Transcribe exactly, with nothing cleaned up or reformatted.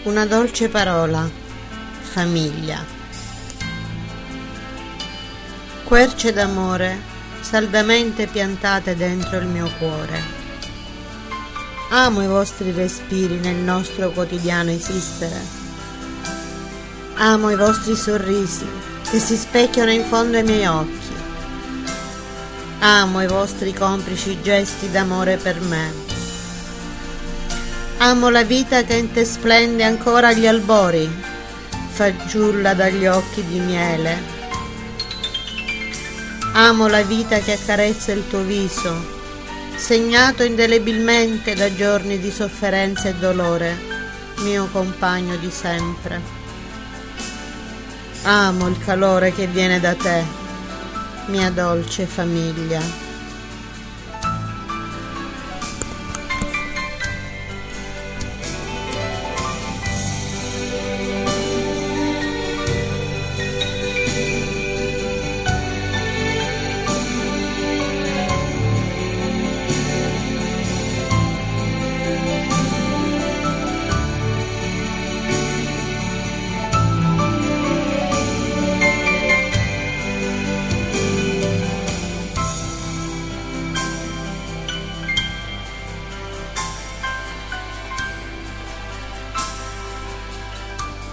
Una dolce parola, famiglia. Querce d'amore saldamente piantate dentro il mio cuore. Amo i vostri respiri nel nostro quotidiano esistere. Amo i vostri sorrisi che si specchiano in fondo ai miei occhi. Amo i vostri complici gesti d'amore per me. Amo la vita che in te splende ancora agli albori, fagiulla dagli occhi di miele. Amo la vita che accarezza il tuo viso, segnato indelebilmente da giorni di sofferenza e dolore, mio compagno di sempre. Amo il calore che viene da te, mia dolce famiglia.